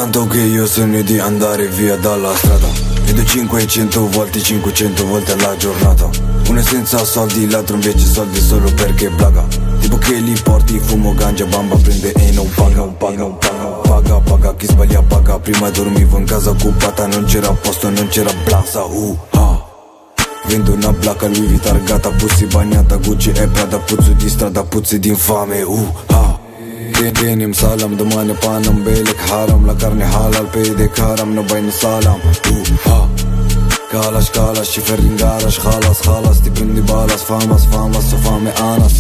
Tanto che io sogno di andare via dalla strada. Vedo 500 volte, 500 volte alla giornata. Uno senza soldi, l'altro invece soldi solo perché blaga. Tipo che li porti, fumo, ganja, bamba, prende e non paga. Paga, chi sbaglia paga. Prima dormivo in casa occupata, non c'era posto, non c'era blasa. Vendo una blacca, lui vi targata, puzzi bagnata, Gucci e Prada, puzzi di strada, puzzi di infame. Denim salam, domani panam, belek haram, la carne halal, pedek haram, no bajnu salam. Kalash, xiferrin garax, khalas, ti prendi balas, famas, so fame anas.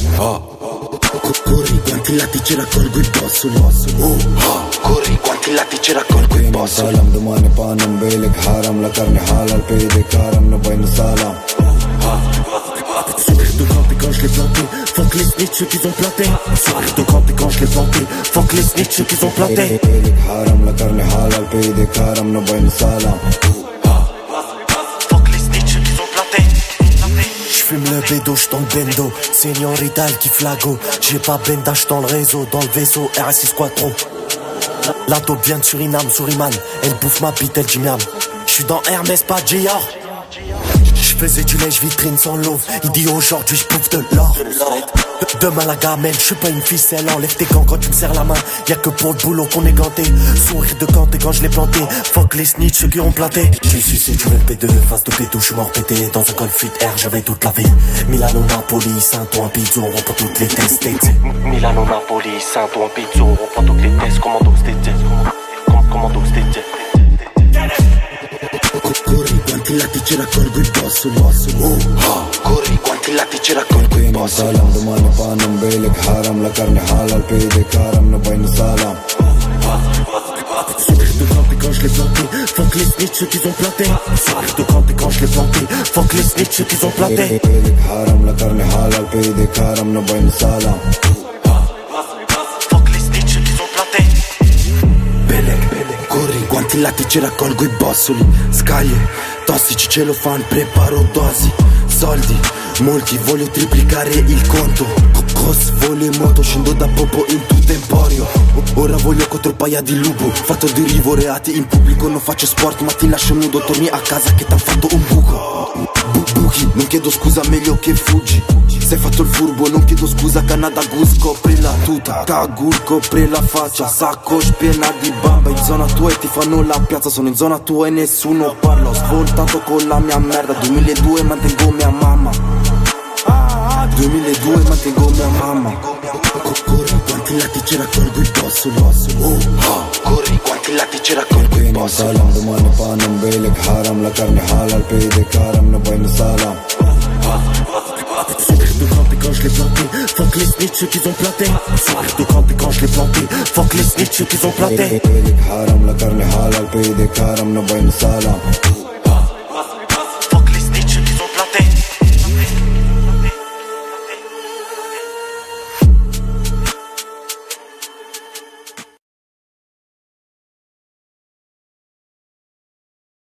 Corri quanti lati ci raccolgo il bossoli. Corri quanti lati ci raccolgo il bossoli. Salam, domani panam, belek haram, la carne halal, pedek haram, no bajnu salam. Sourire de crampé quand je l'ai planté. Fuck les snitches qu'ils ont planté. Sourire de crampé quand je l'ai planté. Fuck les snitches qu'ils ont planté. Pedek haram, la carne halal, pedek haram, no bajnu salam. Fuck les snitches qu'ils ont planté. J'fume le bédo, j'tends le bendo. Señorita elle kiffe lago. J'ai pas bendage dans le réseau. Dans le vaisseau RS6 Quattro. La taupe vient de Suriname, Suriman. Elle bouffe ma bite, elle dit miam. J'suis dans Hermès, pas Dior. J'faisais du lèche vitrine sans l'eau. Il dit aujourd'hui j'pouffe de l'or. Demain la gamelle, j'suis pas une ficelle. Enlève tes gants quand tu me serres la main. Y'a que pour le boulot qu'on est ganté. Sourire de ganté quand je l'ai planté. Fuck les snitch ceux qui ont planté. J'ai sucé du LP2, face de pétou, j'suis mort pété. Dans un Golf 8R, j'avais toute la vie. Milano, Napoli, Saint-Ouen, Pizzo, on reprend toutes les tests. Milano, Napoli, Saint-Ouen, Pizzo, on reprend toutes les tests. Commando stage. Commando stage. Corri quanti lati ci raccolgo il bossoli. Corri quanti lati ci raccolgo il bossoli. Salam, domani panam, belek haram, la carne halal, pedek haram, no bajnu salam. Sourire de crampé quand je l'ai planté. Fuck les snitches qu'ils ont planté. Sourire de crampé quand je l'ai planté. Fuck les snitches qu'ils ont planté. Pedek haram, la carne halal, pedek haram, no bajnu salam. Fuck les snitches qu'ils ont planté. Corri quanti lati ci raccolgo i bossoli. Scaglie, tossici, celofan, preparo dosi. Soldi, molti, voglio triplicare il conto. Cross, vole, moto, scendo da popo in tutto emporio. Ora voglio contro paia di lupo. Fatto di rivo, reati in pubblico. Non faccio sport ma ti lascio nudo. Torni a casa che t'han fatto un buco. Buchi, non chiedo scusa, meglio che fuggi. Sei fatto il furbo, non chiedo scusa. Canada Goose, copri la tuta. Cagul, copri la faccia. Saccosh piena di bamba. In zona tua e ti fanno la piazza. Sono in zona tua e nessuno parla. Ho svoltato con la mia merda. 2002 mantengo mia mamma. 2002 mantengo mia mamma. Corri quanti lati ci raccolgo il bossoli. Corri quanti lati ci raccolgo il bossoli. Salam, domani panam, belek haram, la carne halal, pedek haram, no bajnu salam. Sourire de crampé quand je l'ai planté. Fuck les snitches qu'ils ont planté. Sourire de crampé quand je l'ai planté. Fuck les snitches qu'ils ont planté. Pedek haram, la carne halal, pedek haram, no bajnu salam.